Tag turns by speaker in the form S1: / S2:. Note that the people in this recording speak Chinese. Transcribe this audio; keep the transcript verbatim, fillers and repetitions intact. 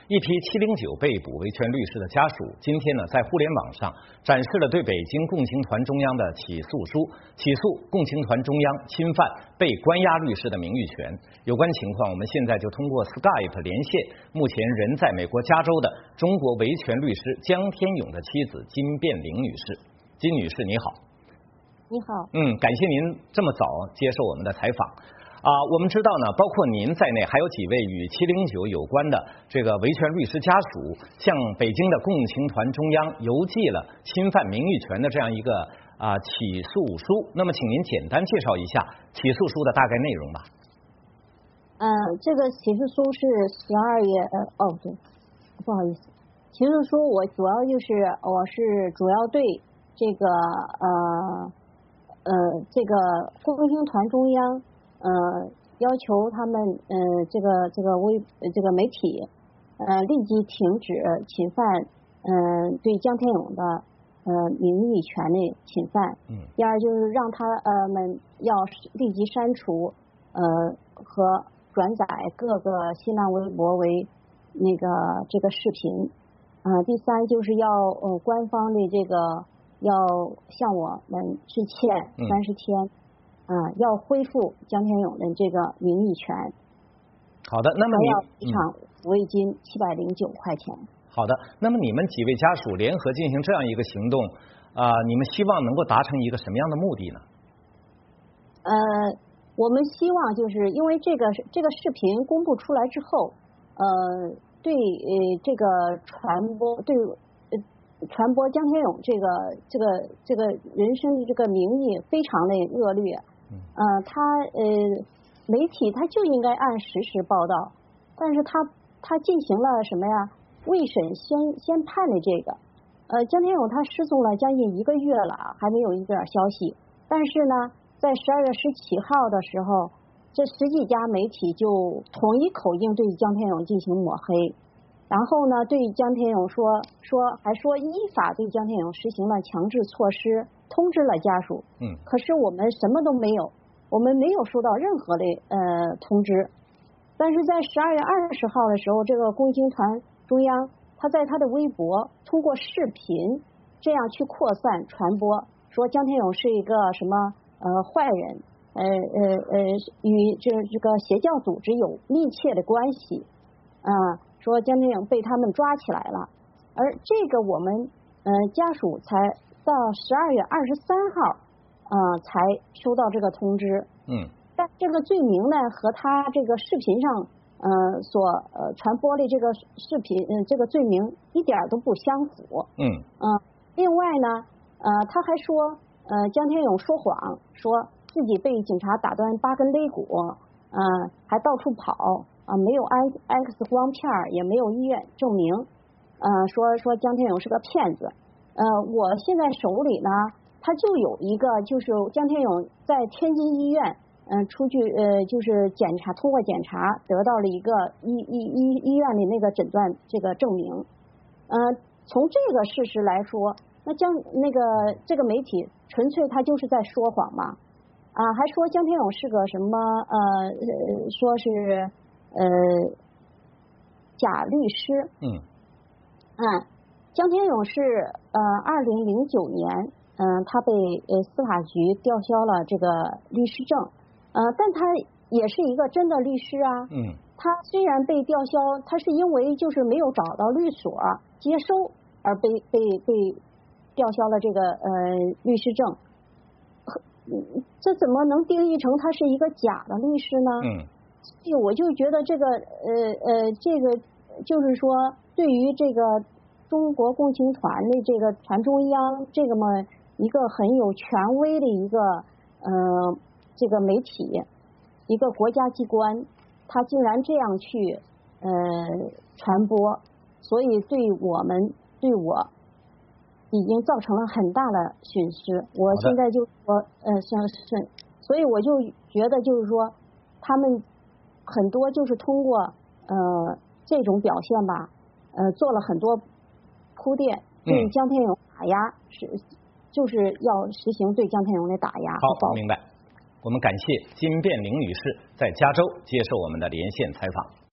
S1: 一批七零九被捕维权律师的家属，今天呢在互联网上展示了对北京共青团中央的起诉书，起诉共青团中央侵犯被关押律师的名誉权。有关情况，我们现在就通过 Skype 连线目前人在美国加州的中国维权律师江天勇的妻子金变玲女士。金女士，你好。
S2: 你好。
S1: 嗯，感谢您这么早接受我们的采访。啊，我们知道呢，包括您在内，还有几位与七零九有关的这个维权律师家属，向北京的共青团中央邮寄了侵犯名誉权的这样一个啊起诉书。那么，请您简单介绍一下起诉书的大概内容吧。
S2: 嗯、呃，这个起诉书是十二月呃哦对，不好意思，起诉书我主要就是我是主要对这个呃呃这个共青团中央。呃，要求他们呃这个这个微这个媒体呃立即停止侵犯嗯、呃、对江天勇的呃名誉权的侵犯。嗯。第二就是让他呃们要立即删除呃和转载各个新浪微博为那个这个视频。呃，第三就是要呃官方的这个要向我们致歉三十天。嗯啊、嗯，要恢复江天勇的这个名誉权。
S1: 好的，那么你
S2: 要赔偿抚慰金七百零九块钱。
S1: 好的，那么你们几位家属联合进行这样一个行动，啊、呃，你们希望能够达成一个什么样的目的呢？
S2: 呃，我们希望就是因为这个这个视频公布出来之后，呃，对呃这个传播对呃传播江天勇这个这个这个人身的这个名义非常的恶劣。呃，他呃，媒体他就应该按实时报道，但是他他进行了什么呀？未审先先判的这个，呃，江天勇他失踪了将近一个月了，还没有一点消息。但是呢，在十二月十七号的时候，这十几家媒体就统一口径对江天勇进行抹黑，然后呢，对江天勇说说还说依法对江天勇实行了强制措施。通知了家属，嗯，可是我们什么都没有，我们没有收到任何的呃通知。但是在十二月二十号的时候，这个共青团中央他在他的微博通过视频这样去扩散传播，说江天勇是一个什么呃坏人，呃呃呃与这这个邪教组织有密切的关系，啊、呃，说江天勇被他们抓起来了，而这个我们呃家属才。到十二月二十三号，呃，才收到这个通知。嗯。但这个罪名呢，和他这个视频上呃所呃传播的这个视频，嗯、呃，这个罪名一点都不相符。嗯。嗯、呃。另外呢，呃，他还说，呃，江天勇说谎，说自己被警察打断八根肋骨，呃，还到处跑，啊、呃，没有 X 光片，也没有医院证明，呃，说说江天勇是个骗子。呃，我现在手里呢，他就有一个，就是江天勇在天津医院，嗯、呃，出去呃，就是检查，通过检查得到了一个医医医医院的那个诊断这个证明。呃，从这个事实来说，那江那个这个媒体纯粹他就是在说谎嘛，啊，还说江天勇是个什么呃，说是呃假律师。嗯。嗯。江天勇是呃二零零九年，嗯、呃，他被呃司法局吊销了这个律师证，呃，但他也是一个真的律师啊。嗯。他虽然被吊销，他是因为就是没有找到律所接收而被被被吊销了这个呃律师证，这怎么能定义成他是一个假的律师呢？嗯。所以我就觉得这个呃呃这个就是说对于这个。中国共青团的这个团中央这个么一个很有权威的一个呃这个媒体，一个国家机关，他竟然这样去呃传播，所以对我们对我已经造成了很大的损失。我现在就说呃是是，所以我就觉得就是说他们很多就是通过呃这种表现吧，呃做了很多。铺垫对江天勇打压，是、嗯、就是要实行对江天勇的打压。
S1: 好，明白。我们感谢金变玲女士在加州接受我们的连线采访。